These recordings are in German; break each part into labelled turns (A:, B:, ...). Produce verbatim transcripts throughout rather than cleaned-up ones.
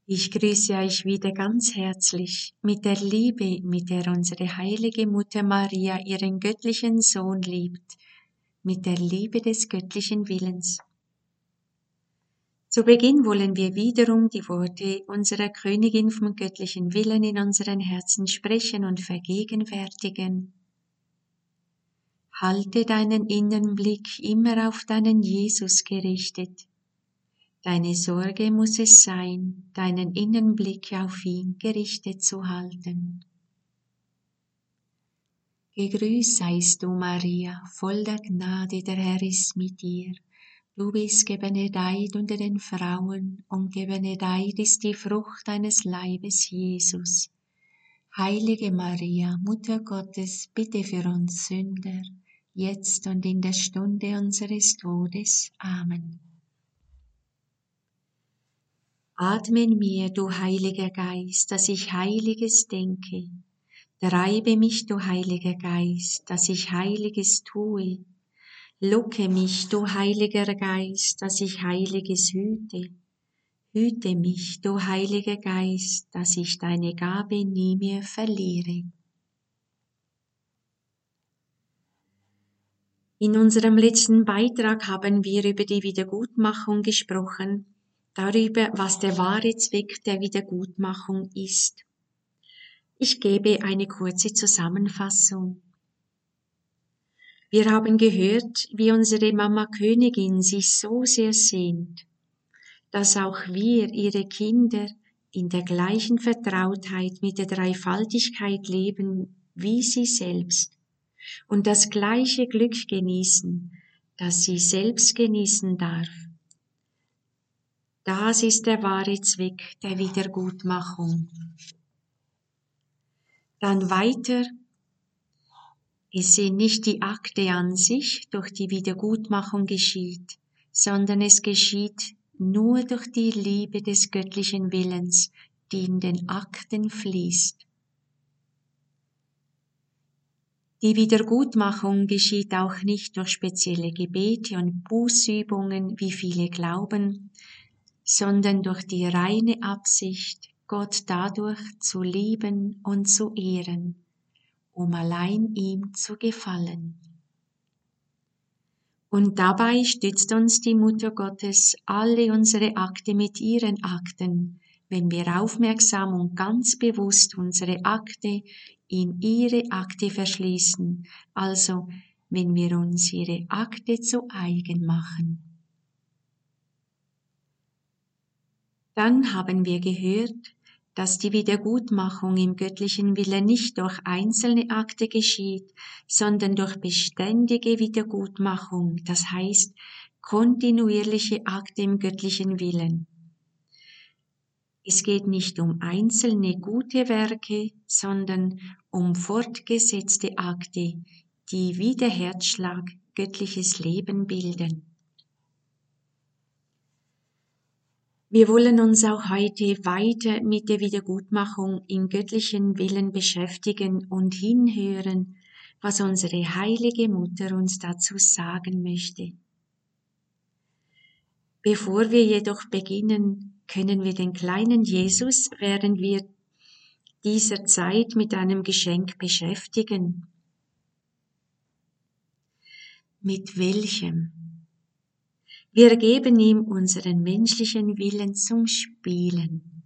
A: Ich grüße euch wieder ganz herzlich mit der Liebe, mit der unsere heilige Mutter Maria ihren göttlichen Sohn liebt, mit der Liebe des göttlichen Willens. Zu Beginn wollen wir wiederum die Worte unserer Königin vom göttlichen Willen in unseren Herzen sprechen und vergegenwärtigen. Halte deinen inneren Blick immer auf deinen Jesus gerichtet. Deine Sorge muss es sein, deinen inneren Blick auf ihn gerichtet zu halten. Gegrüßt seist du, Maria, voll der Gnade, der Herr ist mit dir. Du bist gebenedeit unter den Frauen, und gebenedeit ist die Frucht deines Leibes, Jesus. Heilige Maria, Mutter Gottes, bitte für uns Sünder, jetzt und in der Stunde unseres Todes. Amen. Atme in mir, du Heiliger Geist, dass ich Heiliges denke. Treibe mich, du Heiliger Geist, dass ich Heiliges tue. Locke mich, du Heiliger Geist, dass ich Heiliges hüte. Hüte mich, du Heiliger Geist, dass ich deine Gabe nie mehr verliere. In unserem letzten Beitrag haben wir über die Wiedergutmachung gesprochen, darüber, was der wahre Zweck der Wiedergutmachung ist. Ich gebe eine kurze Zusammenfassung. Wir haben gehört, wie unsere Mama Königin sich so sehr sehnt, dass auch wir, ihre Kinder, in der gleichen Vertrautheit mit der Dreifaltigkeit leben wie sie selbst und das gleiche Glück genießen, das sie selbst genießen darf. Das ist der wahre Zweck der Wiedergutmachung. Dann weiter, es sind nicht die Akte an sich, durch die Wiedergutmachung geschieht, sondern es geschieht nur durch die Liebe des göttlichen Willens, die in den Akten fließt. Die Wiedergutmachung geschieht auch nicht durch spezielle Gebete und Bußübungen, wie viele glauben, sondern durch die reine Absicht, Gott dadurch zu lieben und zu ehren, um allein ihm zu gefallen. Und dabei stützt uns die Mutter Gottes alle unsere Akte mit ihren Akten, wenn wir aufmerksam und ganz bewusst unsere Akte in ihre Akte verschließen, also wenn wir uns ihre Akte zu eigen machen. Dann haben wir gehört, dass die Wiedergutmachung im göttlichen Willen nicht durch einzelne Akte geschieht, sondern durch beständige Wiedergutmachung, das heißt kontinuierliche Akte im göttlichen Willen. Es geht nicht um einzelne gute Werke, sondern um fortgesetzte Akte, die wie der Herzschlag göttliches Leben bilden. Wir wollen uns auch heute weiter mit der Wiedergutmachung im göttlichen Willen beschäftigen und hinhören, was unsere heilige Mutter uns dazu sagen möchte. Bevor wir jedoch beginnen, können wir den kleinen Jesus während wir dieser Zeit mit einem Geschenk beschäftigen. Mit welchem? Wir geben ihm unseren menschlichen Willen zum Spielen.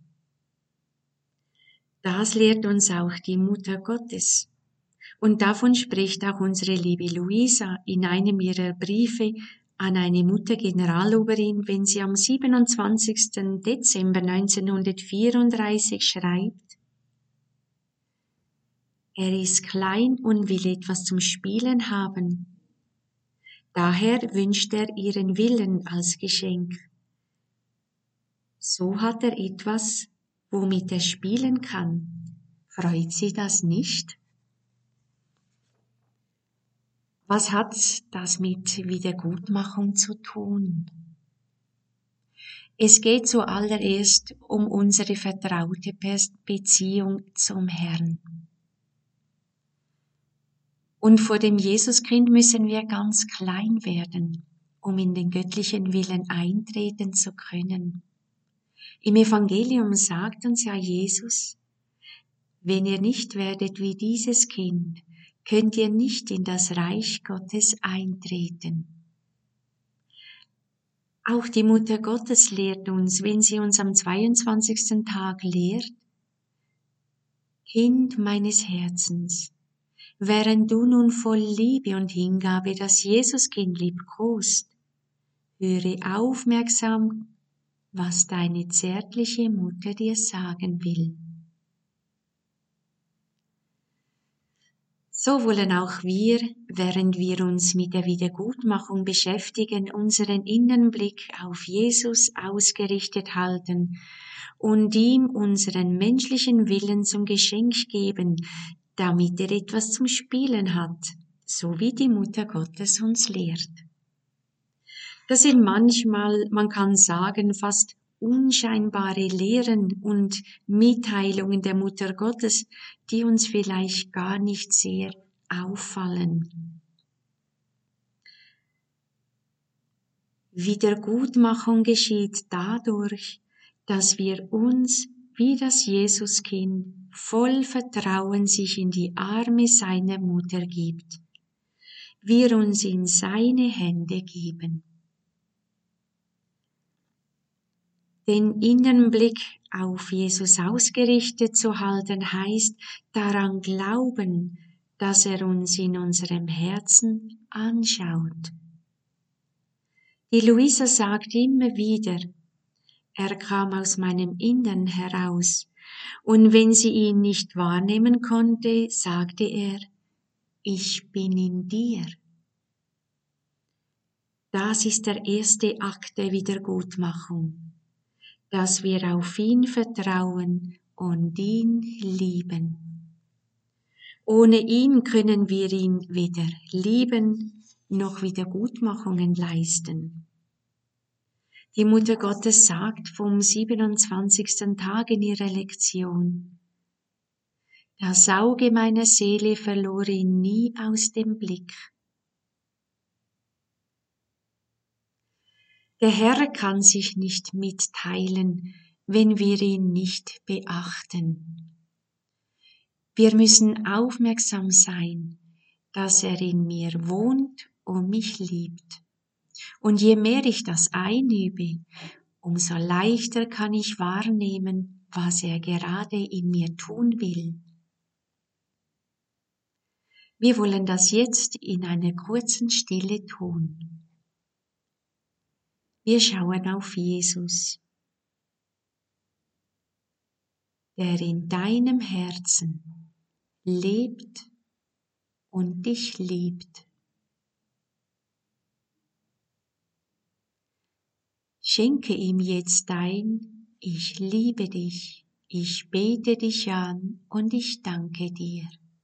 A: Das lehrt uns auch die Mutter Gottes. Und davon spricht auch unsere liebe Luisa in einem ihrer Briefe an eine Mutter Generaloberin, wenn sie am siebenundzwanzigsten Dezember neunzehnhundertvierunddreißig schreibt: Er ist klein und will etwas zum Spielen haben. Daher wünscht er ihren Willen als Geschenk. So hat er etwas, womit er spielen kann. Freut Sie das nicht? Was hat das mit Wiedergutmachung zu tun? Es geht zuallererst um unsere vertraute Beziehung zum Herrn. Und vor dem Jesuskind müssen wir ganz klein werden, um in den göttlichen Willen eintreten zu können. Im Evangelium sagt uns ja Jesus, wenn ihr nicht werdet wie dieses Kind, könnt ihr nicht in das Reich Gottes eintreten. Auch die Mutter Gottes lehrt uns, wenn sie uns am zweiundzwanzigsten Tag lehrt, Kind meines Herzens, während du nun voll Liebe und Hingabe das Jesuskind liebkost, höre aufmerksam, was deine zärtliche Mutter dir sagen will. So wollen auch wir, während wir uns mit der Wiedergutmachung beschäftigen, unseren Innenblick auf Jesus ausgerichtet halten und ihm unseren menschlichen Willen zum Geschenk geben, damit er etwas zum Spielen hat, so wie die Mutter Gottes uns lehrt. Das sind manchmal, man kann sagen, fast unscheinbare Lehren und Mitteilungen der Mutter Gottes, die uns vielleicht gar nicht sehr auffallen. Wiedergutmachung geschieht dadurch, dass wir uns, wie das Jesuskind, voll Vertrauen sich in die Arme seiner Mutter gibt. Wir uns in seine Hände geben. Den Innenblick auf Jesus ausgerichtet zu halten, heißt daran glauben, dass er uns in unserem Herzen anschaut. Die Luisa sagt immer wieder, er kam aus meinem Innern heraus, und wenn sie ihn nicht wahrnehmen konnte, sagte er, ich bin in dir. Das ist der erste Akt der Wiedergutmachung, dass wir auf ihn vertrauen und ihn lieben. Ohne ihn können wir ihn weder lieben noch Wiedergutmachungen leisten. Die Mutter Gottes sagt vom siebenundzwanzigsten Tag in ihrer Lektion, das Auge meiner Seele verlor ihn nie aus dem Blick. Der Herr kann sich nicht mitteilen, wenn wir ihn nicht beachten. Wir müssen aufmerksam sein, dass er in mir wohnt und mich liebt. Und je mehr ich das einübe, umso leichter kann ich wahrnehmen, was er gerade in mir tun will. Wir wollen das jetzt in einer kurzen Stille tun. Wir schauen auf Jesus, der in deinem Herzen lebt und dich liebt. Schenke ihm jetzt ein, ich liebe dich, ich bete dich an und ich danke dir.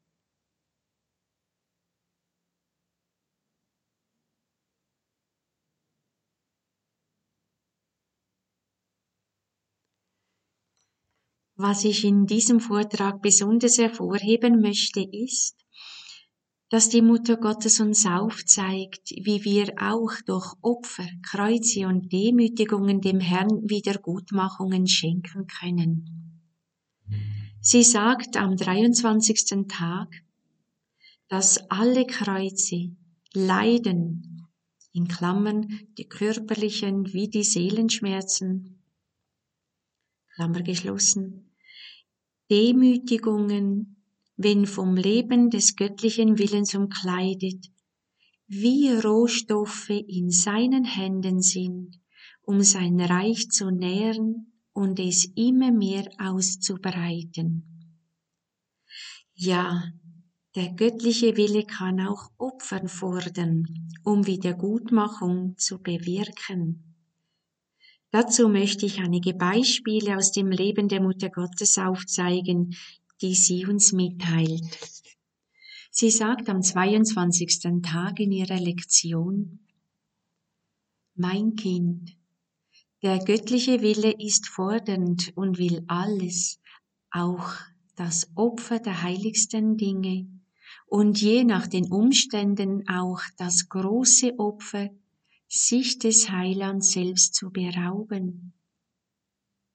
A: Was ich in diesem Vortrag besonders hervorheben möchte, ist, dass die Mutter Gottes uns aufzeigt, wie wir auch durch Opfer, Kreuze und Demütigungen dem Herrn Wiedergutmachungen schenken können. Sie sagt am dreiundzwanzigsten Tag, dass alle Kreuze, Leiden, in Klammern die körperlichen wie die Seelenschmerzen, Klammer geschlossen, Demütigungen, wenn vom Leben des göttlichen Willens umkleidet, wie Rohstoffe in seinen Händen sind, um sein Reich zu nähren und es immer mehr auszubreiten. Ja, der göttliche Wille kann auch Opfer fordern, um Wiedergutmachung zu bewirken. Dazu möchte ich einige Beispiele aus dem Leben der Mutter Gottes aufzeigen, die sie uns mitteilt. Sie sagt am zweiundzwanzigsten Tag in ihrer Lektion, mein Kind, der göttliche Wille ist fordernd und will alles, auch das Opfer der heiligsten Dinge und je nach den Umständen auch das große Opfer, sich des Heilands selbst zu berauben.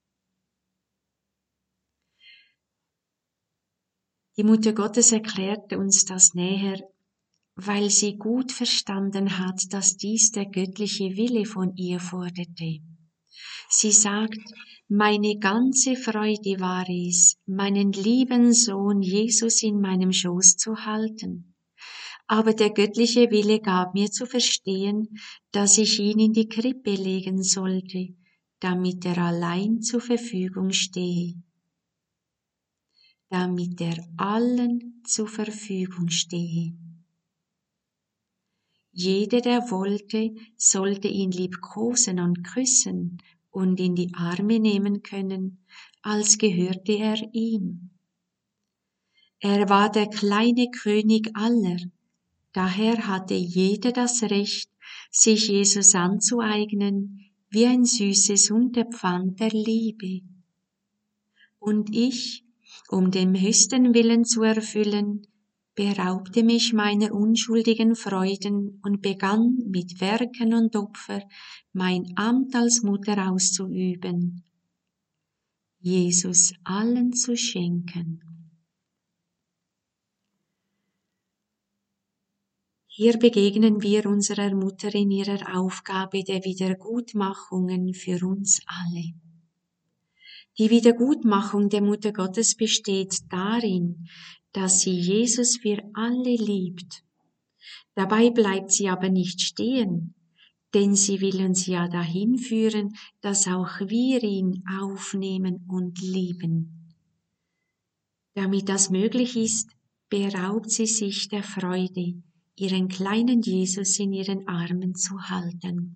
A: Die Mutter Gottes erklärt uns das näher, weil sie gut verstanden hat, dass dies der göttliche Wille von ihr forderte. Sie sagt, meine ganze Freude war es, meinen lieben Sohn Jesus in meinem Schoß zu halten. Aber der göttliche Wille gab mir zu verstehen, dass ich ihn in die Krippe legen sollte, damit er allein zur Verfügung stehe. Damit er allen zur Verfügung stehe. Jeder, der wollte, sollte ihn liebkosen und küssen und in die Arme nehmen können, als gehörte er ihm. Er war der kleine König aller, daher hatte jeder das Recht, sich Jesus anzueignen, wie ein süßes Unterpfand der Liebe. Und ich, um den höchsten Willen zu erfüllen, beraubte mich meiner unschuldigen Freuden und begann mit Werken und Opfer mein Amt als Mutter auszuüben, Jesus allen zu schenken. Hier begegnen wir unserer Mutter in ihrer Aufgabe der Wiedergutmachungen für uns alle. Die Wiedergutmachung der Mutter Gottes besteht darin, dass sie Jesus für alle liebt. Dabei bleibt sie aber nicht stehen, denn sie will uns ja dahin führen, dass auch wir ihn aufnehmen und lieben. Damit das möglich ist, beraubt sie sich der Freude, ihren kleinen Jesus in ihren Armen zu halten.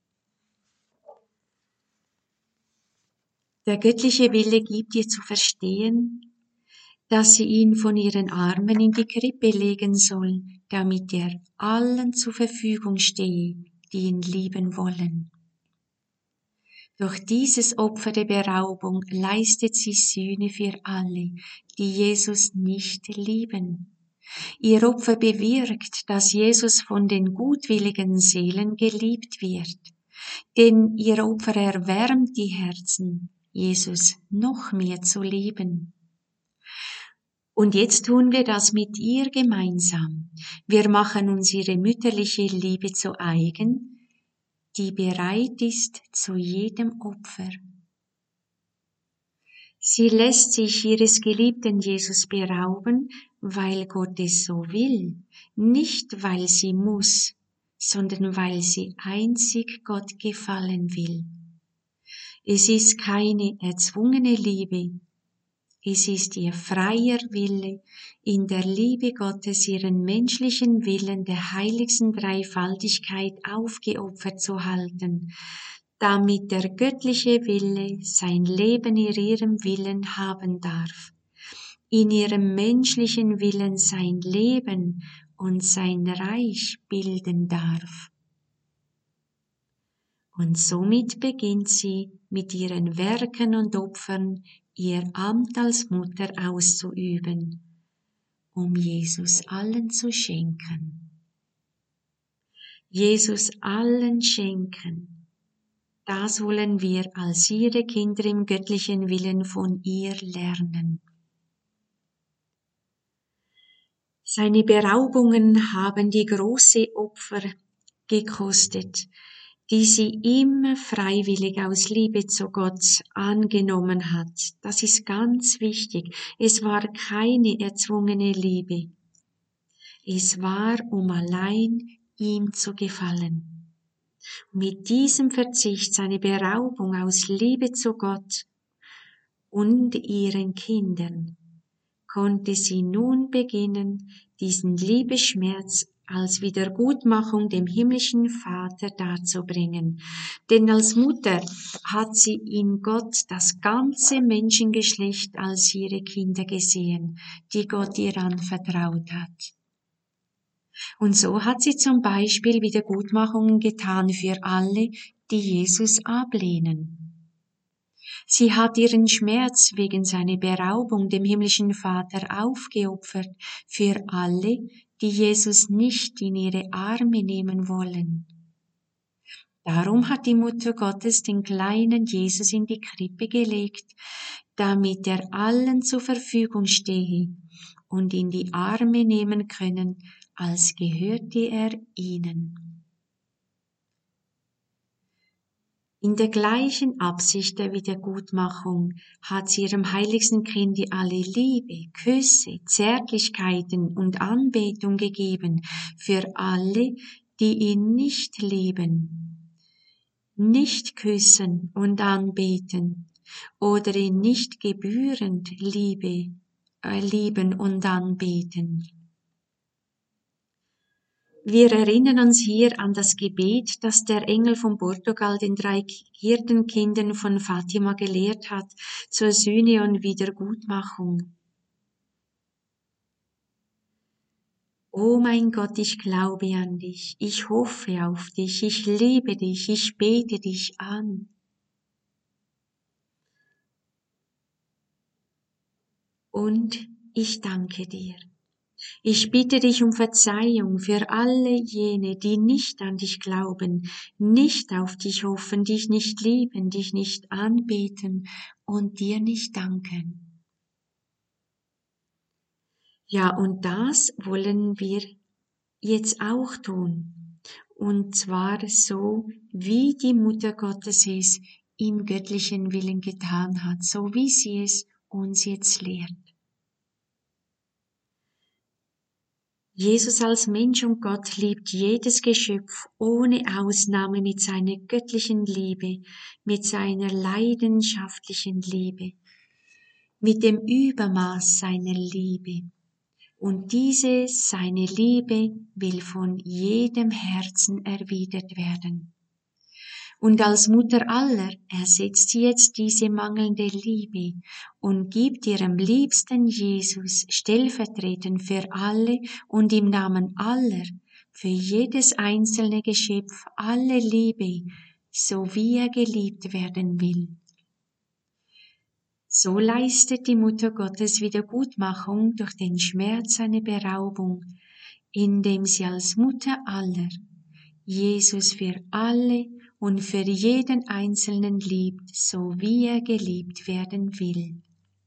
A: Der göttliche Wille gibt ihr zu verstehen, dass sie ihn von ihren Armen in die Krippe legen soll, damit er allen zur Verfügung stehe, die ihn lieben wollen. Durch dieses Opfer der Beraubung leistet sie Sühne für alle, die Jesus nicht lieben. Ihr Opfer bewirkt, dass Jesus von den gutwilligen Seelen geliebt wird, denn ihr Opfer erwärmt die Herzen, Jesus noch mehr zu lieben. Und jetzt tun wir das mit ihr gemeinsam. Wir machen uns ihre mütterliche Liebe zu eigen, die bereit ist zu jedem Opfer. Sie lässt sich ihres geliebten Jesus berauben, weil Gott es so will, nicht weil sie muss, sondern weil sie einzig Gott gefallen will. Es ist keine erzwungene Liebe, es ist ihr freier Wille, in der Liebe Gottes ihren menschlichen Willen der heiligsten Dreifaltigkeit aufgeopfert zu halten, damit der göttliche Wille sein Leben in ihrem Willen haben darf, in ihrem menschlichen Willen sein Leben und sein Reich bilden darf. Und somit beginnt sie mit ihren Werken und Opfern ihr Amt als Mutter auszuüben, um Jesus allen zu schenken. Jesus allen schenken, das wollen wir als ihre Kinder im göttlichen Willen von ihr lernen. Seine Beraubungen haben die große Opfer gekostet, die sie immer freiwillig aus Liebe zu Gott angenommen hat. Das ist ganz wichtig. Es war keine erzwungene Liebe. Es war, um allein ihm zu gefallen. Mit diesem Verzicht, seine Beraubung aus Liebe zu Gott und ihren Kindern, konnte sie nun beginnen, diesen Liebesschmerz als Wiedergutmachung dem himmlischen Vater darzubringen. Denn als Mutter hat sie in Gott das ganze Menschengeschlecht als ihre Kinder gesehen, die Gott ihr anvertraut hat. Und so hat sie zum Beispiel Wiedergutmachungen getan für alle, die Jesus ablehnen. Sie hat ihren Schmerz wegen seiner Beraubung dem himmlischen Vater aufgeopfert für alle, die Jesus nicht in ihre Arme nehmen wollen. Darum hat die Mutter Gottes den kleinen Jesus in die Krippe gelegt, damit er allen zur Verfügung stehe und in die Arme nehmen können, als gehörte er ihnen. In der gleichen Absicht der Wiedergutmachung hat sie ihrem heiligsten Kind alle Liebe, Küsse, Zärtlichkeiten und Anbetung gegeben für alle, die ihn nicht lieben, nicht küssen und anbeten oder ihn nicht gebührend liebe, äh, lieben und anbeten. Wir erinnern uns hier an das Gebet, das der Engel von Portugal den drei Hirtenkindern von Fatima gelehrt hat zur Sühne und Wiedergutmachung. O mein Gott, ich glaube an dich, ich hoffe auf dich, ich liebe dich, ich bete dich an. Und ich danke dir. Ich bitte dich um Verzeihung für alle jene, die nicht an dich glauben, nicht auf dich hoffen, dich nicht lieben, dich nicht anbeten und dir nicht danken. Ja, und das wollen wir jetzt auch tun. Und zwar so, wie die Mutter Gottes es im göttlichen Willen getan hat, so wie sie es uns jetzt lehrt. Jesus als Mensch und Gott liebt jedes Geschöpf ohne Ausnahme mit seiner göttlichen Liebe, mit seiner leidenschaftlichen Liebe, mit dem Übermaß seiner Liebe. Und diese, seine Liebe, will von jedem Herzen erwidert werden. Und als Mutter aller ersetzt sie jetzt diese mangelnde Liebe und gibt ihrem liebsten Jesus stellvertretend für alle und im Namen aller, für jedes einzelne Geschöpf alle Liebe, so wie er geliebt werden will. So leistet die Mutter Gottes Wiedergutmachung durch den Schmerz einer Beraubung, indem sie als Mutter aller Jesus für alle und für jeden Einzelnen liebt, so wie er geliebt werden will.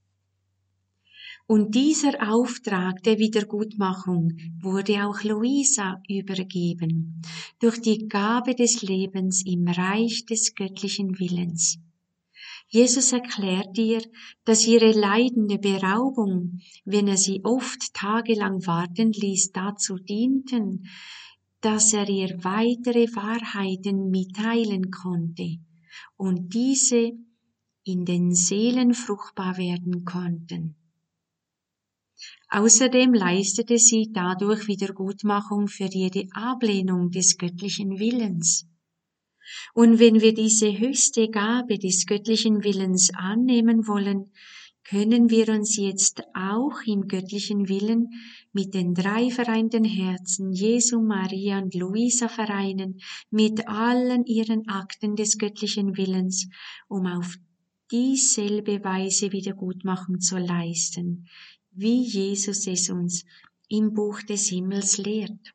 A: Und dieser Auftrag der Wiedergutmachung wurde auch Luisa übergeben, durch die Gabe des Lebens im Reich des göttlichen Willens. Jesus erklärt ihr, dass ihre leidende Beraubung, wenn er sie oft tagelang warten ließ, dazu dienten, dass er ihr weitere Wahrheiten mitteilen konnte und diese in den Seelen fruchtbar werden konnten. Außerdem leistete sie dadurch Wiedergutmachung für jede Ablehnung des göttlichen Willens. Und wenn wir diese höchste Gabe des göttlichen Willens annehmen wollen, können wir uns jetzt auch im göttlichen Willen mit den drei vereinten Herzen Jesu, Maria und Luisa vereinen, mit allen ihren Akten des göttlichen Willens, um auf dieselbe Weise Wiedergutmachung zu leisten, wie Jesus es uns im Buch des Himmels lehrt.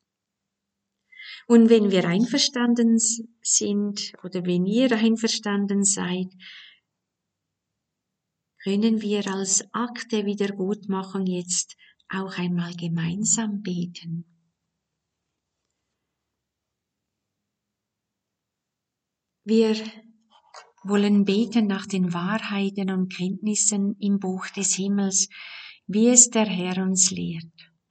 A: Und wenn wir einverstanden sind oder wenn ihr einverstanden seid, können wir als Akt der Wiedergutmachung jetzt auch einmal gemeinsam beten. Wir wollen beten nach den Wahrheiten und Kenntnissen im Buch des Himmels, wie es der Herr uns lehrt.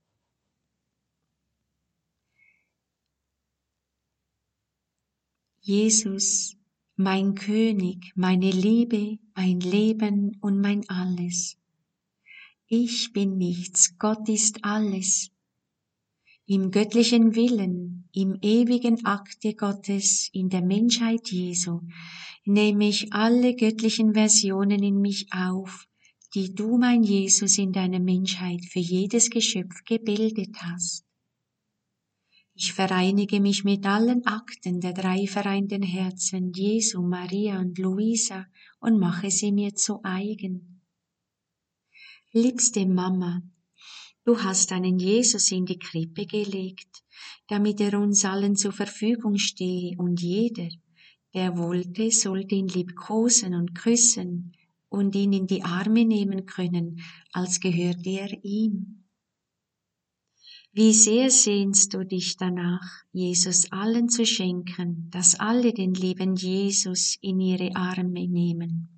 A: Jesus, mein König, meine Liebe, mein Leben und mein Alles. Ich bin nichts, Gott ist alles. Im göttlichen Willen, im ewigen Akte Gottes, in der Menschheit Jesu, nehme ich alle göttlichen Versionen in mich auf, die du, mein Jesus, in deiner Menschheit für jedes Geschöpf gebildet hast. Ich vereinige mich mit allen Akten der drei vereinten Herzen Jesu, Maria und Luisa und mache sie mir zu eigen. Liebste Mama, du hast deinen Jesus in die Krippe gelegt, damit er uns allen zur Verfügung stehe und jeder, der wollte, sollte ihn liebkosen und küssen, und ihn in die Arme nehmen können, als gehörte er ihm. Wie sehr sehnst du dich danach, Jesus allen zu schenken, dass alle den lieben Jesus in ihre Arme nehmen.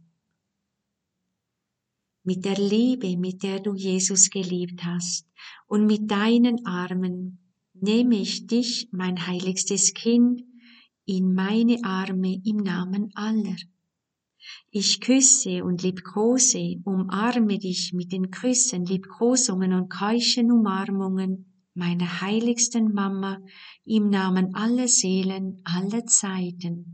A: Mit der Liebe, mit der du Jesus geliebt hast, und mit deinen Armen nehme ich dich, mein heiligstes Kind, in meine Arme im Namen aller. Ich küsse und liebkose, umarme dich mit den Küssen, Liebkosungen und keuschen Umarmungen meiner heiligsten Mama im Namen aller Seelen, aller Zeiten.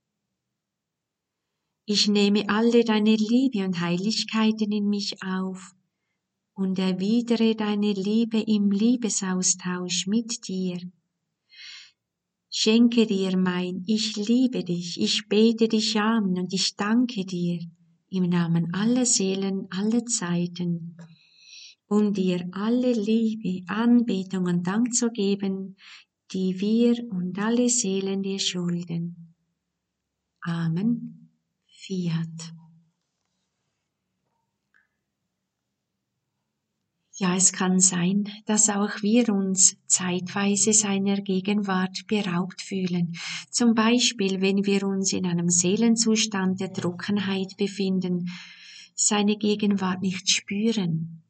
A: Ich nehme alle deine Liebe und Heiligkeiten in mich auf und erwidere deine Liebe im Liebesaustausch mit dir. Schenke dir mein, ich liebe dich, ich bete dich an und ich danke dir im Namen aller Seelen, aller Zeiten, um dir alle Liebe, Anbetung und Dank zu geben, die wir und alle Seelen dir schulden. Amen. Fiat. Ja, es kann sein, dass auch wir uns zeitweise seiner Gegenwart beraubt fühlen. Zum Beispiel, wenn wir uns in einem Seelenzustand der Trockenheit befinden, seine Gegenwart nicht spüren.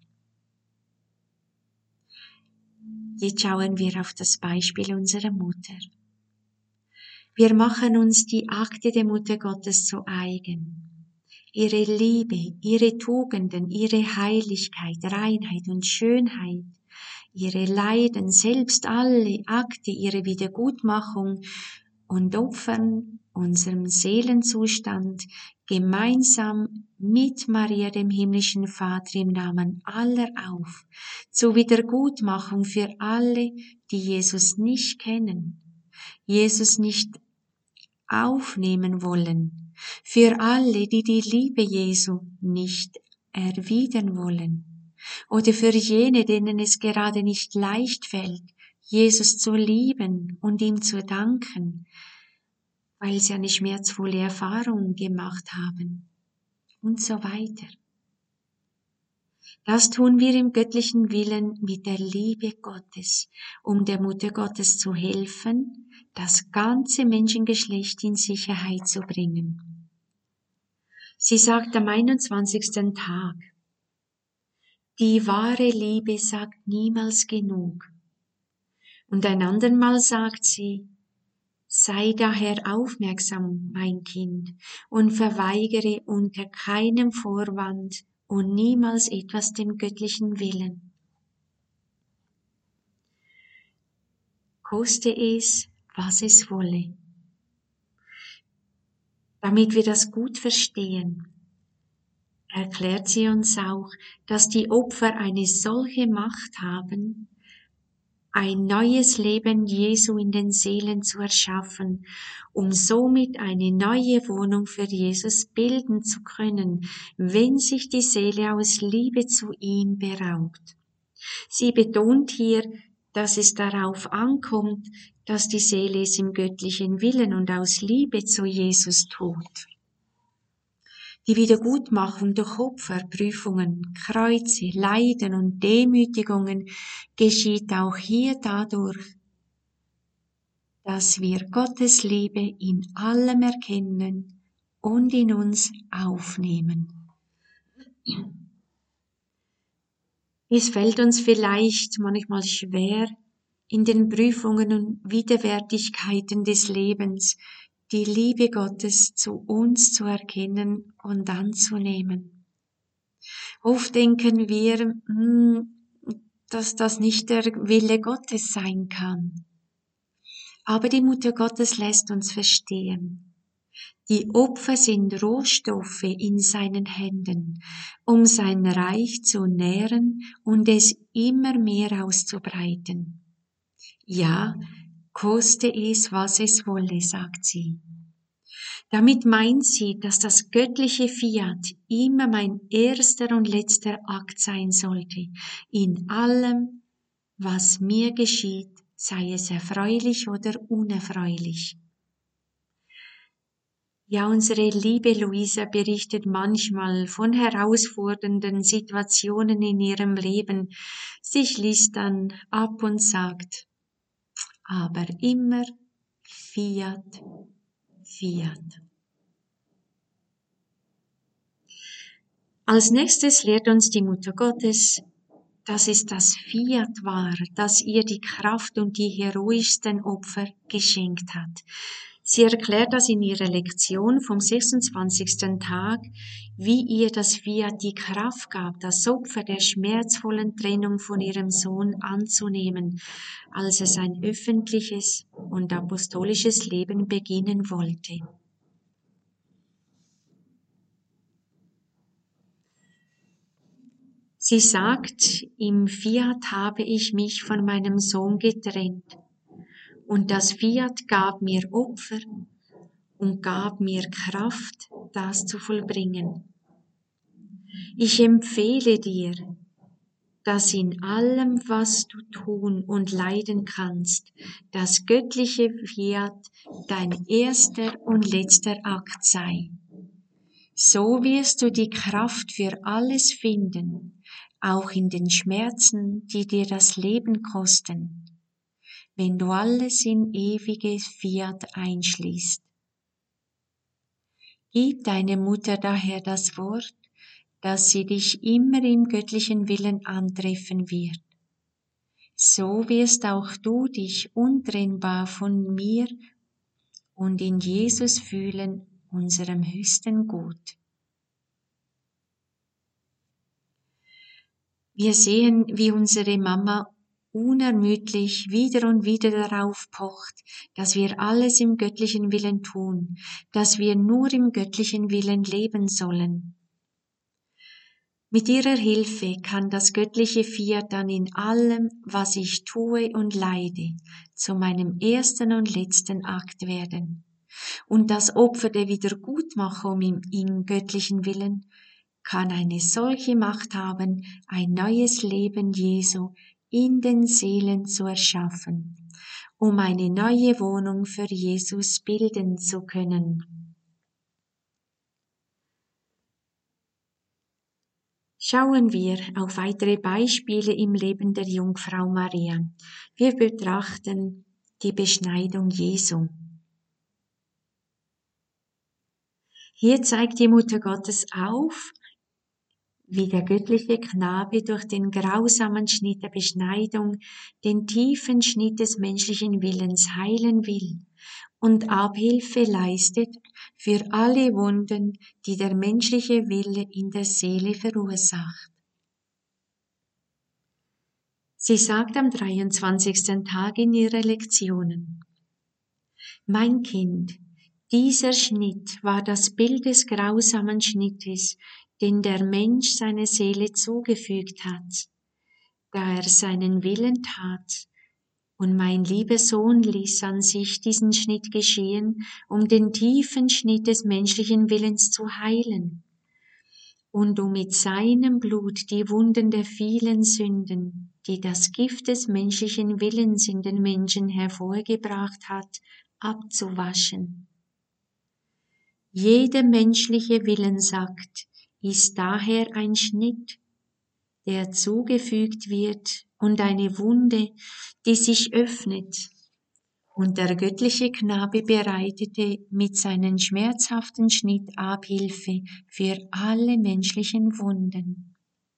A: Jetzt schauen wir auf das Beispiel unserer Mutter. Wir machen uns die Akte der Mutter Gottes zu eigen. Ihre Liebe, ihre Tugenden, ihre Heiligkeit, Reinheit und Schönheit, ihre Leiden, selbst alle Akte ihrer Wiedergutmachung und opfern unserem Seelenzustand gemeinsam mit Maria, dem himmlischen Vater, im Namen aller auf, zur Wiedergutmachung für alle, die Jesus nicht kennen, Jesus nicht aufnehmen wollen, für alle, die die Liebe Jesu nicht erwidern wollen, oder für jene, denen es gerade nicht leicht fällt, Jesus zu lieben und ihm zu danken, weil sie eine schmerzvolle Erfahrung gemacht haben, und so weiter. Das tun wir im göttlichen Willen mit der Liebe Gottes, um der Mutter Gottes zu helfen, das ganze Menschengeschlecht in Sicherheit zu bringen. Sie sagt am einundzwanzigsten Tag, die wahre Liebe sagt niemals genug. Und ein andermal sagt sie, sei daher aufmerksam, mein Kind, und verweigere unter keinem Vorwand und niemals etwas dem göttlichen Willen. Koste es, was es wolle. Damit wir das gut verstehen, erklärt sie uns auch, dass die Opfer eine solche Macht haben, ein neues Leben Jesu in den Seelen zu erschaffen, um somit eine neue Wohnung für Jesus bilden zu können, wenn sich die Seele aus Liebe zu ihm beraubt. Sie betont hier, dass es darauf ankommt, dass die Seele es im göttlichen Willen und aus Liebe zu Jesus tut. Die Wiedergutmachung durch Opfer, Prüfungen, Kreuze, Leiden und Demütigungen geschieht auch hier dadurch, dass wir Gottes Liebe in allem erkennen und in uns aufnehmen. Es fällt uns vielleicht manchmal schwer, in den Prüfungen und Widerwärtigkeiten des Lebens die Liebe Gottes zu uns zu erkennen und anzunehmen. Oft denken wir, dass das nicht der Wille Gottes sein kann. Aber die Mutter Gottes lässt uns verstehen, die Opfer sind Rohstoffe in seinen Händen, um sein Reich zu nähren und es immer mehr auszubreiten. Ja, koste es, was es wolle, sagt sie. Damit meint sie, dass das göttliche Fiat immer mein erster und letzter Akt sein sollte, in allem, was mir geschieht, sei es erfreulich oder unerfreulich. Ja, unsere liebe Luisa berichtet manchmal von herausfordernden Situationen in ihrem Leben. Sie schließt dann ab und sagt, aber immer Fiat, Fiat. Als nächstes lehrt uns die Mutter Gottes, dass es das Fiat war, das ihr die Kraft und die heroischsten Opfer geschenkt hat. Sie erklärt das in ihrer Lektion vom sechsundzwanzigsten Tag, wie ihr das Fiat die Kraft gab, das Opfer der schmerzvollen Trennung von ihrem Sohn anzunehmen, als er sein öffentliches und apostolisches Leben beginnen wollte. Sie sagt, im Fiat habe ich mich von meinem Sohn getrennt, und das Fiat gab mir Opfer und gab mir Kraft, das zu vollbringen. Ich empfehle dir, dass in allem, was du tun und leiden kannst, das göttliche Fiat dein erster und letzter Akt sei. So wirst du die Kraft für alles finden, auch in den Schmerzen, die dir das Leben kosten, wenn du alles in ewiges Fiat einschließt. Gib deine Mutter daher das Wort, dass sie dich immer im göttlichen Willen antreffen wird. So wirst auch du dich untrennbar von mir und in Jesus fühlen, unserem höchsten Gut. Wir sehen, wie unsere Mama unermüdlich wieder und wieder darauf pocht, dass wir alles im göttlichen Willen tun, dass wir nur im göttlichen Willen leben sollen. Mit ihrer Hilfe kann das göttliche Fiat dann in allem, was ich tue und leide, zu meinem ersten und letzten Akt werden. Und das Opfer der Wiedergutmachung im, im göttlichen Willen kann eine solche Macht haben, ein neues Leben Jesu in den Seelen zu erschaffen, um eine neue Wohnung für Jesus bilden zu können. Schauen wir auf weitere Beispiele im Leben der Jungfrau Maria. Wir betrachten die Beschneidung Jesu. Hier zeigt die Mutter Gottes auf, wie der göttliche Knabe durch den grausamen Schnitt der Beschneidung den tiefen Schnitt des menschlichen Willens heilen will und Abhilfe leistet für alle Wunden, die der menschliche Wille in der Seele verursacht. Sie sagt am dreiundzwanzigsten Tag in ihrer Lektionen: Mein Kind, dieser Schnitt war das Bild des grausamen Schnittes, den der Mensch seiner Seele zugefügt hat, da er seinen Willen tat. Und mein lieber Sohn ließ an sich diesen Schnitt geschehen, um den tiefen Schnitt des menschlichen Willens zu heilen und um mit seinem Blut die Wunden der vielen Sünden, die das Gift des menschlichen Willens in den Menschen hervorgebracht hat, abzuwaschen. Jeder menschliche Willensakt ist daher ein Schnitt, der zugefügt wird, und eine Wunde, die sich öffnet. Und der göttliche Knabe bereitete mit seinem schmerzhaften Schnitt Abhilfe für alle menschlichen Wunden.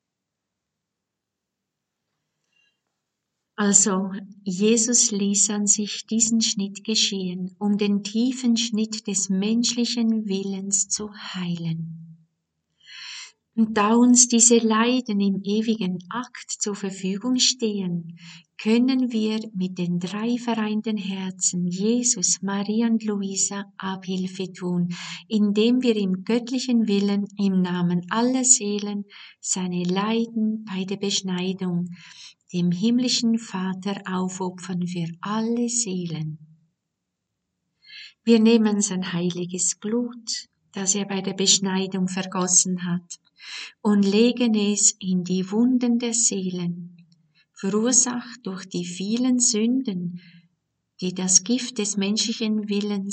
A: Also, Jesus ließ an sich diesen Schnitt geschehen, um den tiefen Schnitt des menschlichen Willens zu heilen. Und da uns diese Leiden im ewigen Akt zur Verfügung stehen, können wir mit den drei vereinten Herzen Jesus, Maria und Luisa Abhilfe tun, indem wir im göttlichen Willen im Namen aller Seelen seine Leiden bei der Beschneidung dem himmlischen Vater aufopfern für alle Seelen. Wir nehmen sein heiliges Blut, das er bei der Beschneidung vergossen hat, und legen es in die Wunden der Seelen, verursacht durch die vielen Sünden, die das Gift des menschlichen Willens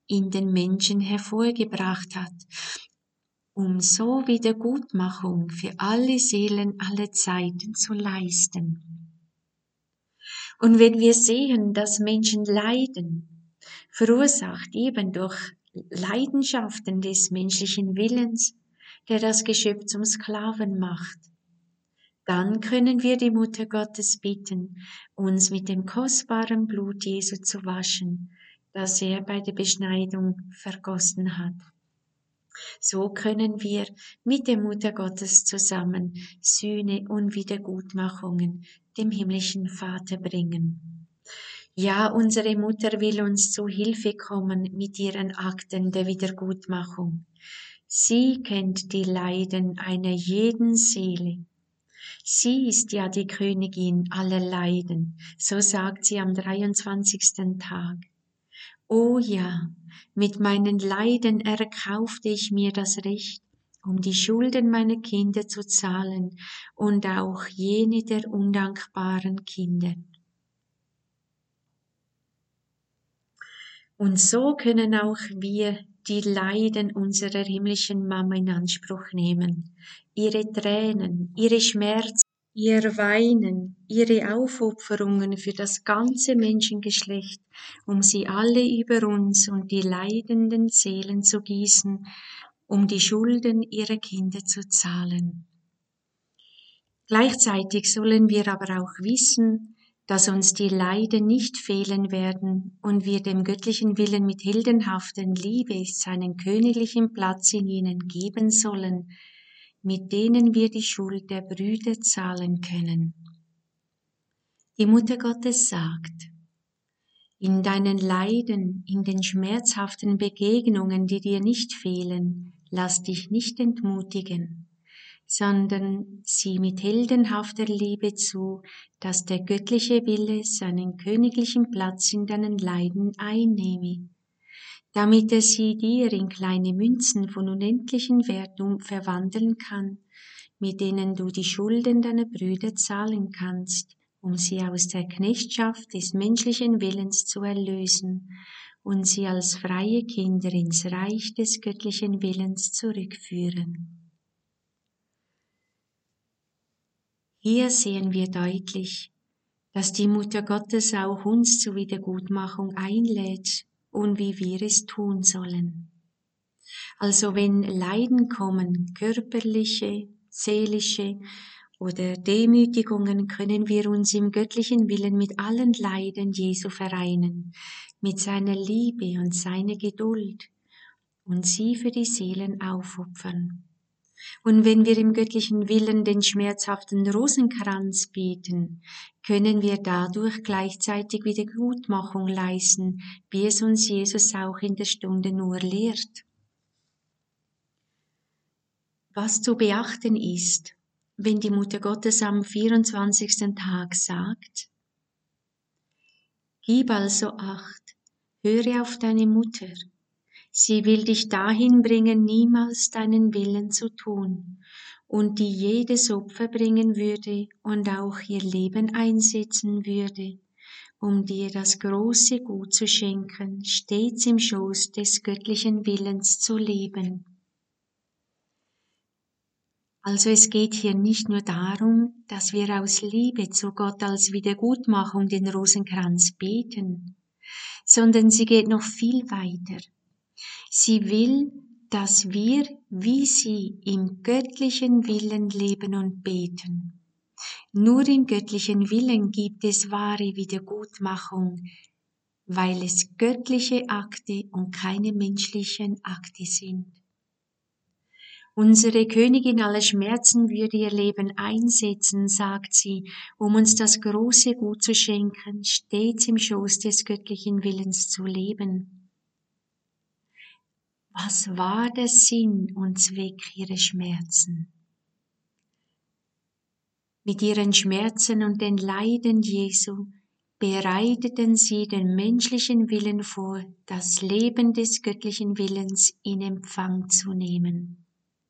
A: in den Menschen hervorgebracht hat, um so Wiedergutmachung für alle Seelen aller Zeiten zu leisten. Und wenn wir sehen, dass Menschen leiden, verursacht eben durch Leidenschaften des menschlichen Willens, der das Geschöpf zum Sklaven macht, dann können wir die Mutter Gottes bitten, uns mit dem kostbaren Blut Jesu zu waschen, das er bei der Beschneidung vergossen hat. So können wir mit der Mutter Gottes zusammen Sühne und Wiedergutmachungen dem himmlischen Vater bringen. Ja, unsere Mutter will uns zu Hilfe kommen mit ihren Akten der Wiedergutmachung. Sie kennt die Leiden einer jeden Seele. Sie ist ja die Königin aller Leiden, so sagt sie am dreiundzwanzigsten Tag. O ja, mit meinen Leiden erkaufte ich mir das Recht, um die Schulden meiner Kinder zu zahlen und auch jene der undankbaren Kinder. Und so können auch wir die Leiden unserer himmlischen Mama in Anspruch nehmen, ihre Tränen, ihre Schmerzen, ihr Weinen, ihre Aufopferungen für das ganze Menschengeschlecht, um sie alle über uns und die leidenden Seelen zu gießen, um die Schulden ihrer Kinder zu zahlen. Gleichzeitig sollen wir aber auch wissen, dass uns die Leiden nicht fehlen werden und wir dem göttlichen Willen mit heldenhaften Liebe seinen königlichen Platz in ihnen geben sollen, mit denen wir die Schuld der Brüder zahlen können. Die Mutter Gottes sagt, in deinen Leiden, in den schmerzhaften Begegnungen, die dir nicht fehlen, lass dich nicht entmutigen, sondern sieh mit heldenhafter Liebe zu, dass der göttliche Wille seinen königlichen Platz in deinen Leiden einnehme, damit er sie dir in kleine Münzen von unendlichem Wert verwandeln kann, mit denen du die Schulden deiner Brüder zahlen kannst, um sie aus der Knechtschaft des menschlichen Willens zu erlösen und sie als freie Kinder ins Reich des göttlichen Willens zurückführen. Hier sehen wir deutlich, dass die Mutter Gottes auch uns zur Wiedergutmachung einlädt und wie wir es tun sollen. Also wenn Leiden kommen, körperliche, seelische oder Demütigungen, können wir uns im göttlichen Willen mit allen Leiden Jesu vereinen, mit seiner Liebe und seiner Geduld und sie für die Seelen aufopfern. Und wenn wir im göttlichen Willen den schmerzhaften Rosenkranz beten, können wir dadurch gleichzeitig Wiedergutmachung leisten, wie es uns Jesus auch in der Stunde nur lehrt. Was zu beachten ist, wenn die Mutter Gottes am vierundzwanzigsten Tag sagt, gib also Acht, höre auf deine Mutter. Sie will dich dahin bringen, niemals deinen Willen zu tun, und die jedes Opfer bringen würde und auch ihr Leben einsetzen würde, um dir das große Gut zu schenken, stets im Schoß des göttlichen Willens zu leben. Also es geht hier nicht nur darum, dass wir aus Liebe zu Gott als Wiedergutmachung den Rosenkranz beten, sondern sie geht noch viel weiter. Sie will, dass wir, wie sie, im göttlichen Willen leben und beten. Nur im göttlichen Willen gibt es wahre Wiedergutmachung, weil es göttliche Akte und keine menschlichen Akte sind. Unsere Königin aller Schmerzen würde ihr Leben einsetzen, sagt sie, um uns das große Gut zu schenken, stets im Schoß des göttlichen Willens zu leben. Was war der Sinn und Zweck ihrer Schmerzen? Mit ihren Schmerzen und den Leiden Jesu bereiteten sie den menschlichen Willen vor, das Leben des göttlichen Willens in Empfang zu nehmen.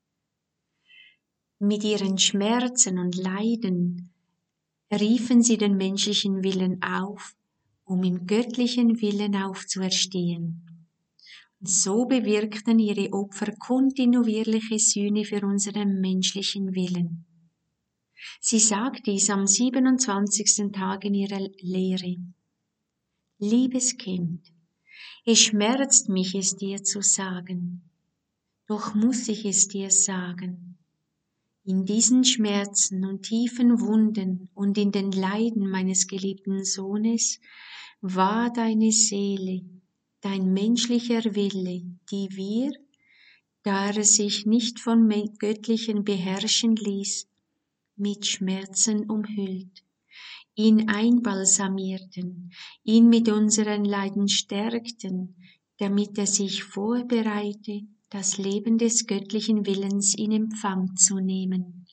A: Mit ihren Schmerzen und Leiden riefen sie den menschlichen Willen auf, um im göttlichen Willen aufzuerstehen. So bewirkten ihre Opfer kontinuierliche Sühne für unseren menschlichen Willen. Sie sagt dies am siebenundzwanzigsten Tag in ihrer Lehre. Liebes Kind, es schmerzt mich, es dir zu sagen, doch muss ich es dir sagen. In diesen Schmerzen und tiefen Wunden und in den Leiden meines geliebten Sohnes war deine Seele, dein menschlicher Wille, die wir, da er sich nicht vom Göttlichen beherrschen ließ, mit Schmerzen umhüllt, ihn einbalsamierten, ihn mit unseren Leiden stärkten, damit er sich vorbereite, das Leben des göttlichen Willens in Empfang zu nehmen.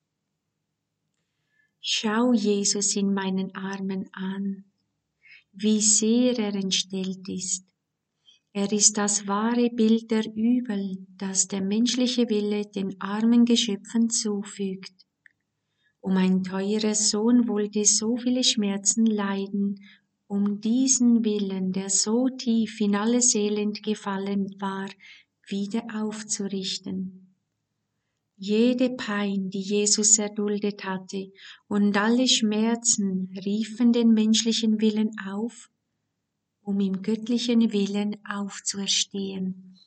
A: Schau Jesus in meinen Armen an, wie sehr er entstellt ist. Er ist das wahre Bild der Übel, das der menschliche Wille den armen Geschöpfen zufügt. Um ein teurer Sohn wollte so viele Schmerzen leiden, um diesen Willen, der so tief in alle Seelen gefallen war, wieder aufzurichten. Jede Pein, die Jesus erduldet hatte, und alle Schmerzen riefen den menschlichen Willen auf, um im göttlichen Willen aufzuerstehen.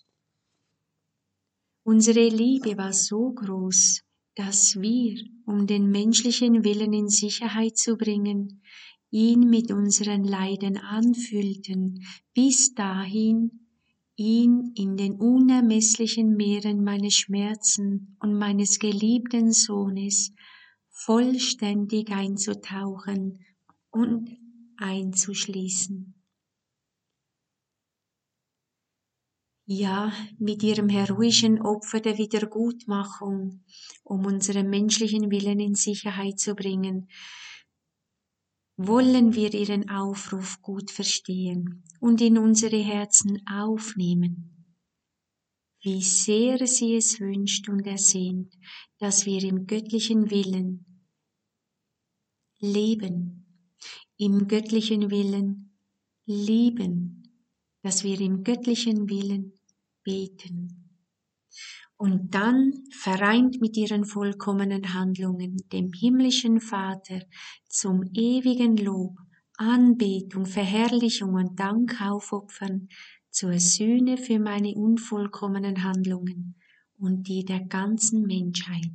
A: Unsere Liebe war so groß, dass wir, um den menschlichen Willen in Sicherheit zu bringen, ihn mit unseren Leiden anfüllten, bis dahin, ihn in den unermesslichen Meeren meines Schmerzen und meines geliebten Sohnes vollständig einzutauchen und einzuschließen. Ja, mit ihrem heroischen Opfer der Wiedergutmachung, um unseren menschlichen Willen in Sicherheit zu bringen, wollen wir ihren Aufruf gut verstehen und in unsere Herzen aufnehmen. Wie sehr sie es wünscht und ersehnt, dass wir im göttlichen Willen leben, im göttlichen Willen lieben, dass wir im göttlichen Willen beten. Und dann, vereint mit ihren vollkommenen Handlungen, dem himmlischen Vater, zum ewigen Lob, Anbetung, Verherrlichung und Dank aufopfern, zur Sühne für meine unvollkommenen Handlungen und die der ganzen Menschheit.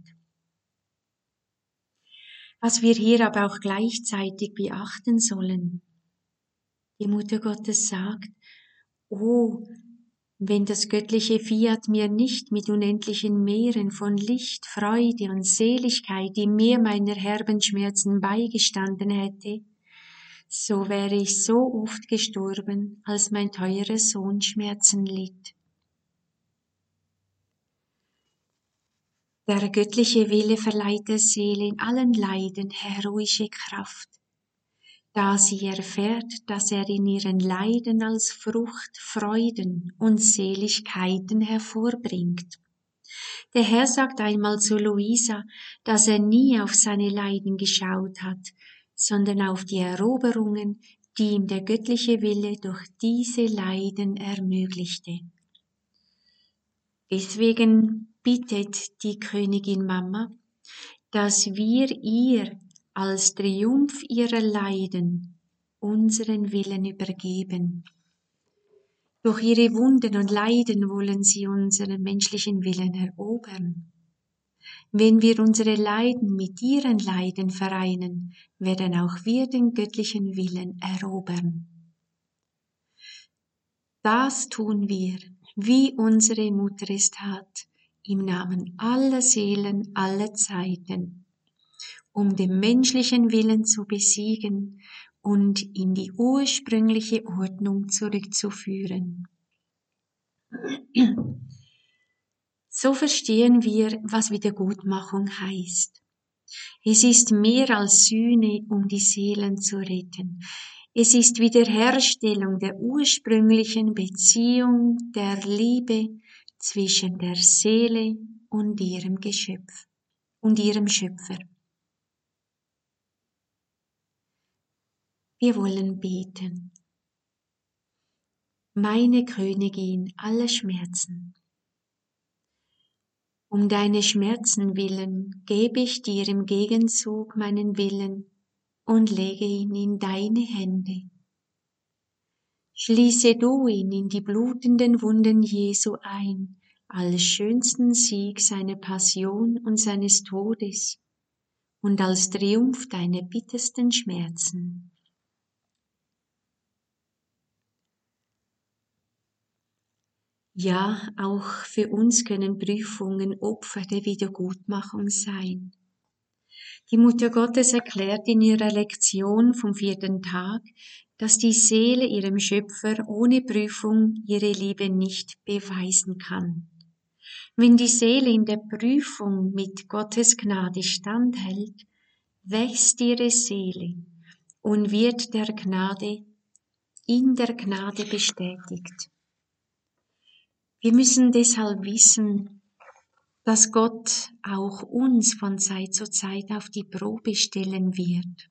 A: Was wir hier aber auch gleichzeitig beachten sollen. Die Mutter Gottes sagt, oh, wenn das göttliche Fiat mir nicht mit unendlichen Meeren von Licht, Freude und Seligkeit im Meer meiner herben Schmerzen beigestanden hätte, so wäre ich so oft gestorben, als mein teurer Sohn Schmerzen litt. Der göttliche Wille verleiht der Seele in allen Leiden heroische Kraft, da sie erfährt, dass er in ihren Leiden als Frucht Freuden und Seligkeiten hervorbringt. Der Herr sagt einmal zu Luisa, dass er nie auf seine Leiden geschaut hat, sondern auf die Eroberungen, die ihm der göttliche Wille durch diese Leiden ermöglichte. Deswegen bittet die Königin Mama, dass wir ihr als Triumph ihrer Leiden unseren Willen übergeben. Durch ihre Wunden und Leiden wollen sie unseren menschlichen Willen erobern. Wenn wir unsere Leiden mit ihren Leiden vereinen, werden auch wir den göttlichen Willen erobern. Das tun wir, wie unsere Mutter es tat, im Namen aller Seelen aller Zeiten, um den menschlichen Willen zu besiegen und in die ursprüngliche Ordnung zurückzuführen. So verstehen wir, was Wiedergutmachung heißt. Es ist mehr als Sühne, um die Seelen zu retten. Es ist Wiederherstellung der ursprünglichen Beziehung der Liebe zwischen der Seele und ihrem Geschöpf und ihrem Schöpfer. Wir wollen beten. meine Königin aller Schmerzen. Um deine Schmerzen willen gebe ich dir im Gegenzug meinen Willen und lege ihn in deine Hände. Schließe du ihn in die blutenden Wunden Jesu ein, als schönsten Sieg seiner Passion und seines Todes und als Triumph deiner bittersten Schmerzen. Ja, auch für uns können Prüfungen Opfer der Wiedergutmachung sein. Die Mutter Gottes erklärt in ihrer Lektion vom vierten Tag, dass die Seele ihrem Schöpfer ohne Prüfung ihre Liebe nicht beweisen kann. Wenn die Seele in der Prüfung mit Gottes Gnade standhält, wächst ihre Seele und wird der Gnade, in der Gnade bestätigt. Wir müssen deshalb wissen, dass Gott auch uns von Zeit zu Zeit auf die Probe stellen wird.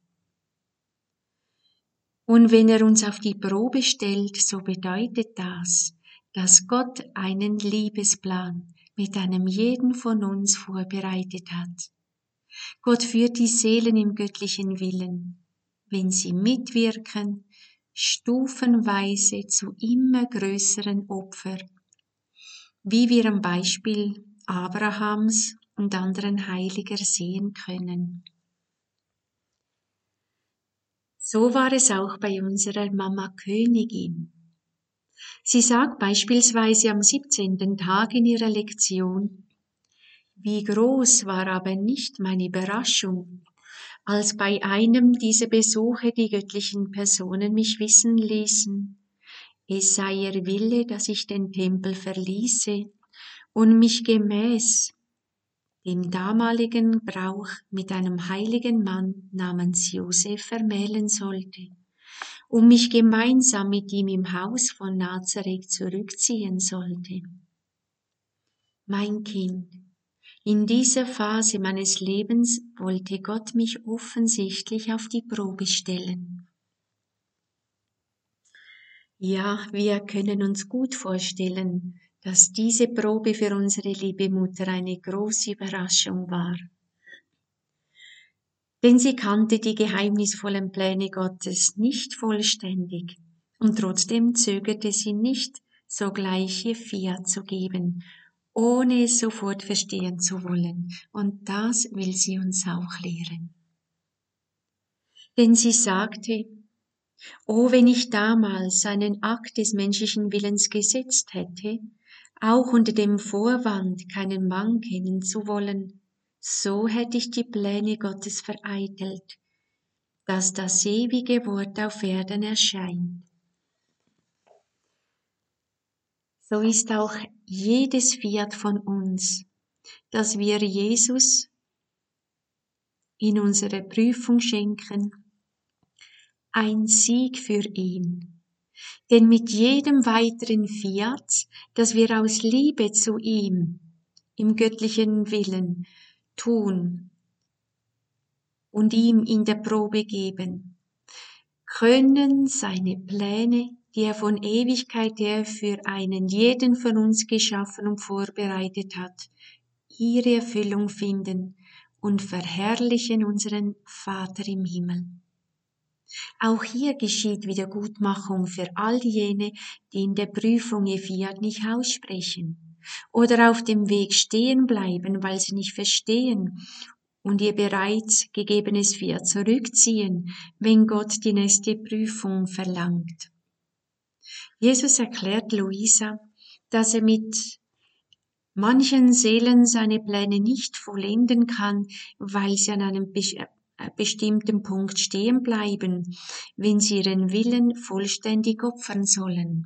A: Und wenn er uns auf die Probe stellt, so bedeutet das, dass Gott einen Liebesplan mit einem jeden von uns vorbereitet hat. Gott führt die Seelen im göttlichen Willen, wenn sie mitwirken, stufenweise zu immer größeren Opfern, wie wir am Beispiel Abrahams und anderen Heiliger sehen können. So war es auch bei unserer Mama Königin. Sie sagt beispielsweise am siebzehnten Tag in ihrer Lektion: Wie groß war aber nicht meine Überraschung, als bei einem dieser Besuche die göttlichen Personen mich wissen ließen, es sei ihr Wille, dass ich den Tempel verließe und mich gemäß dem damaligen Brauch mit einem heiligen Mann namens Josef vermählen sollte, und mich gemeinsam mit ihm im Haus von Nazareth zurückziehen sollte. Mein Kind, in dieser Phase meines Lebens wollte Gott mich offensichtlich auf die Probe stellen. Ja, wir können uns gut vorstellen, dass diese Probe für unsere liebe Mutter eine große Überraschung war. Denn sie kannte die geheimnisvollen Pläne Gottes nicht vollständig und trotzdem zögerte sie nicht, sogleich ihr Fiat zu geben, ohne es sofort verstehen zu wollen. Und das will sie uns auch lehren. Denn sie sagte: Oh, wenn ich damals einen Akt des menschlichen Willens gesetzt hätte, auch unter dem Vorwand, keinen Mann kennen zu wollen, so hätte ich die Pläne Gottes vereitelt, dass das ewige Wort auf Erden erscheint. So ist auch jedes Fiat von uns, dass wir Jesus in unserer Prüfung schenken, ein Sieg für ihn. Denn mit jedem weiteren Fiat, das wir aus Liebe zu ihm im göttlichen Willen tun und ihm in der Probe geben, können seine Pläne, die er von Ewigkeit her für einen jeden von uns geschaffen und vorbereitet hat, ihre Erfüllung finden und verherrlichen unseren Vater im Himmel. Auch hier geschieht Wiedergutmachung für all jene, die in der Prüfung ihr Fiat nicht aussprechen oder auf dem Weg stehen bleiben, weil sie nicht verstehen und ihr bereits gegebenes Fiat zurückziehen, wenn Gott die nächste Prüfung verlangt. Jesus erklärt Luisa, dass er mit manchen Seelen seine Pläne nicht vollenden kann, weil sie an einem bestimmten Punkt stehen bleiben, wenn sie ihren Willen vollständig opfern sollen.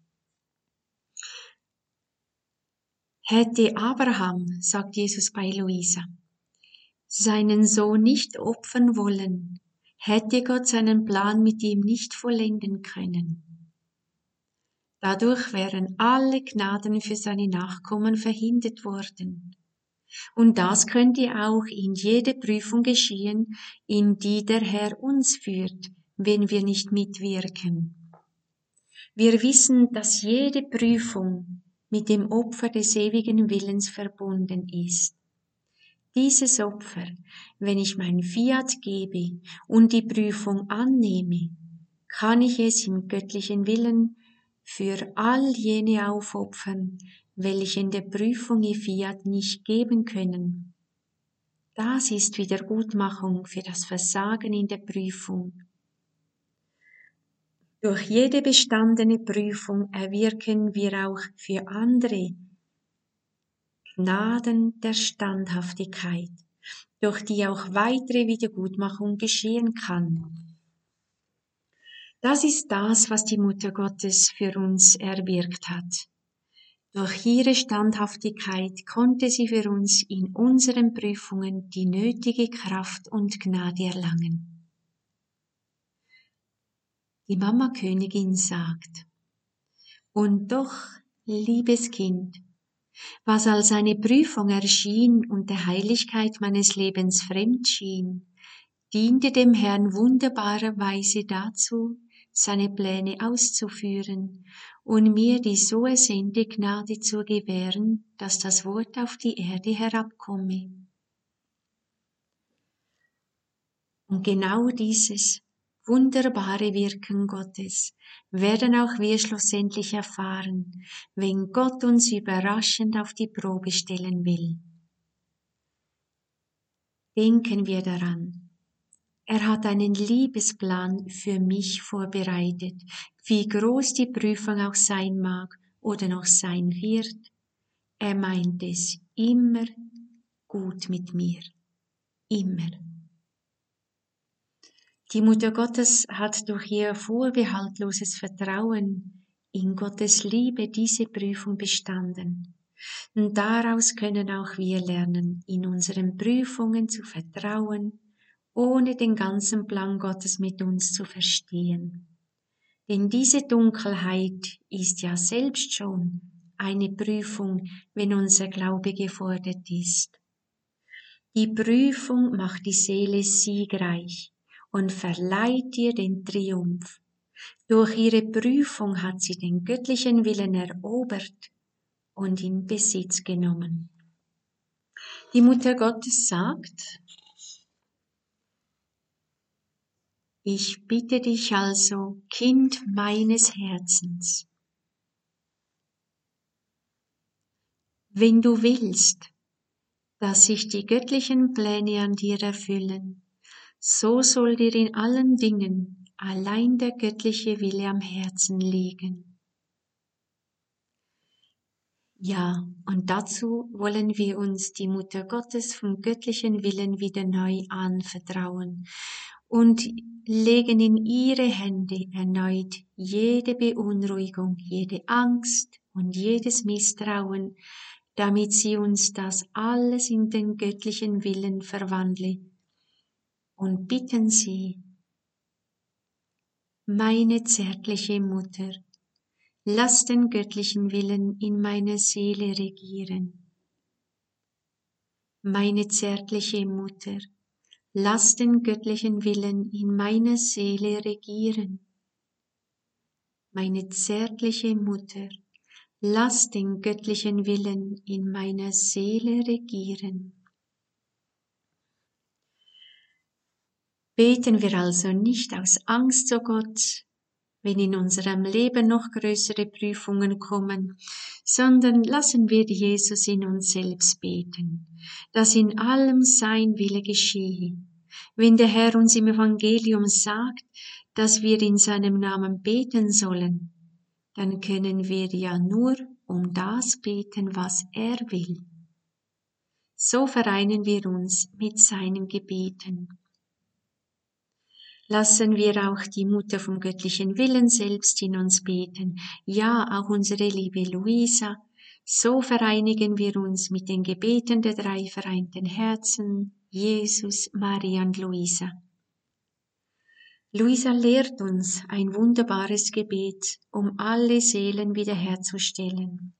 A: Hätte Abraham, sagt Jesus bei Luisa, seinen Sohn nicht opfern wollen, hätte Gott seinen Plan mit ihm nicht vollenden können. Dadurch wären alle Gnaden für seine Nachkommen verhindert worden. Und das könnte auch in jede Prüfung geschehen, in die der Herr uns führt, wenn wir nicht mitwirken. Wir wissen, dass jede Prüfung mit dem Opfer des ewigen Willens verbunden ist. Dieses Opfer, wenn ich mein Fiat gebe und die Prüfung annehme, kann ich es im göttlichen Willen für all jene aufopfern, welche in der Prüfung ihr Fiat nicht geben können. Das ist Wiedergutmachung für das Versagen in der Prüfung. Durch jede bestandene Prüfung erwirken wir auch für andere Gnaden der Standhaftigkeit, durch die auch weitere Wiedergutmachung geschehen kann. Das ist das, was die Mutter Gottes für uns erwirkt hat. Durch ihre Standhaftigkeit konnte sie für uns in unseren Prüfungen die nötige Kraft und Gnade erlangen. Die Mama Königin sagt: Und doch, liebes Kind, was als eine Prüfung erschien und der Heiligkeit meines Lebens fremd schien, diente dem Herrn wunderbarerweise dazu, seine Pläne auszuführen und mir die so ersehnte Gnade zu gewähren, dass das Wort auf die Erde herabkomme. Und genau dieses wunderbare Wirken Gottes werden auch wir schlussendlich erfahren, wenn Gott uns überraschend auf die Probe stellen will. Denken wir daran. Er hat einen Liebesplan für mich vorbereitet, wie groß die Prüfung auch sein mag oder noch sein wird. Er meint es immer gut mit mir. Immer. Die Mutter Gottes hat durch ihr vorbehaltloses Vertrauen in Gottes Liebe diese Prüfung bestanden. Und daraus können auch wir lernen, in unseren Prüfungen zu vertrauen, ohne den ganzen Plan Gottes mit uns zu verstehen. Denn diese Dunkelheit ist ja selbst schon eine Prüfung, wenn unser Glaube gefordert ist. Die Prüfung macht die Seele siegreich und verleiht ihr den Triumph. Durch ihre Prüfung hat sie den göttlichen Willen erobert und in Besitz genommen. Die Mutter Gottes sagt: Ich bitte dich also, Kind meines Herzens, wenn du willst, dass sich die göttlichen Pläne an dir erfüllen, so soll dir in allen Dingen allein der göttliche Wille am Herzen liegen. Ja, und dazu wollen wir uns die Mutter Gottes vom göttlichen Willen wieder neu anvertrauen und legen in ihre Hände erneut jede Beunruhigung, jede Angst und jedes Misstrauen, damit sie uns das alles in den göttlichen Willen verwandle, und bitten sie: Meine zärtliche Mutter, lass den göttlichen Willen in meiner Seele regieren. Meine zärtliche Mutter, lass den göttlichen Willen in meiner Seele regieren. Meine zärtliche Mutter, lass den göttlichen Willen in meiner Seele regieren. Beten wir also nicht aus Angst zu Gott, wenn in unserem Leben noch größere Prüfungen kommen, sondern lassen wir Jesus in uns selbst beten, dass in allem sein Wille geschehe. Wenn der Herr uns im Evangelium sagt, dass wir in seinem Namen beten sollen, dann können wir ja nur um das beten, was er will. So vereinen wir uns mit seinen Gebeten. Lassen wir auch die Mutter vom göttlichen Willen selbst in uns beten, ja auch unsere liebe Luisa. So vereinigen wir uns mit den Gebeten der drei vereinten Herzen, Jesus, Maria und Luisa. Luisa lehrt uns ein wunderbares Gebet, um alle Seelen wiederherzustellen.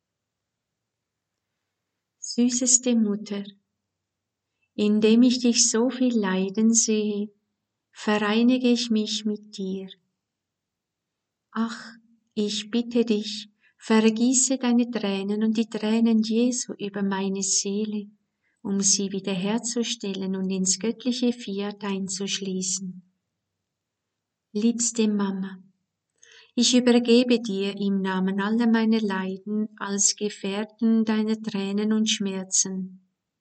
A: Süßeste Mutter, indem ich dich so viel leiden sehe, vereinige ich mich mit dir. Ach, Ich bitte dich, vergieße deine Tränen und die Tränen Jesu über meine Seele, um sie wiederherzustellen und ins göttliche Fiat einzuschließen. Liebste Mama, ich übergebe dir im Namen aller meiner Leiden als Gefährten deiner Tränen und Schmerzen.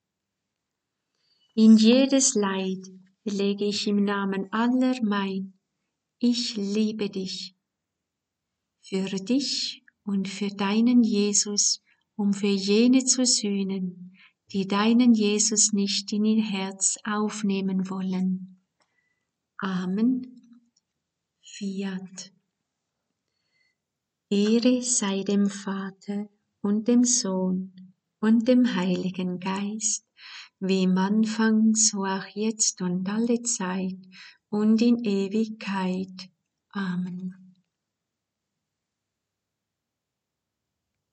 A: In jedes Leid lege ich im Namen aller mein, ich liebe dich. Für dich und für deinen Jesus, um für jene zu sühnen, die deinen Jesus nicht in ihr Herz aufnehmen wollen. Amen. Fiat. Ehre sei dem Vater und dem Sohn und dem Heiligen Geist, wie im Anfang, so auch jetzt und alle Zeit und in Ewigkeit. Amen.